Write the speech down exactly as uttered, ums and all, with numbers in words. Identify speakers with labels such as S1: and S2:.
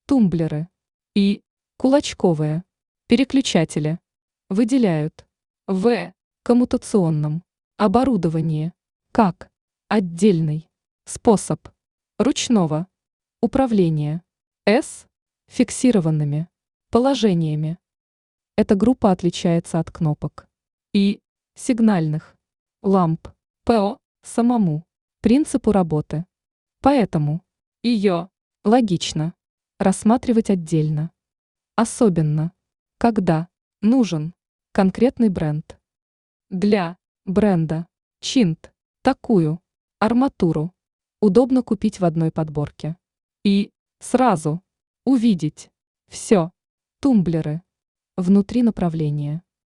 S1: тумблеры и кулачковые переключатели выделяют в коммутационном оборудовании как отдельный способ ручного управления с фиксированными положениями. Эта группа отличается от кнопок и сигнальных ламп по самому принципу работы. Поэтому ее логично рассматривать отдельно. Особенно, когда нужен конкретный бренд. Для бренда Чинт такую арматуру удобно купить в одной подборке и сразу увидеть все тумблеры внутри направления.